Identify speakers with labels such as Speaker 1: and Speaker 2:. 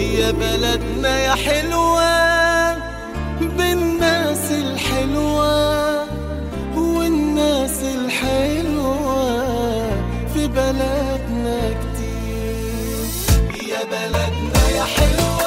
Speaker 1: يا بلدنا يا حلوة بالناس الحلوة، والناس الحلوة في بلدنا كتير. يا بلدنا يا حلوة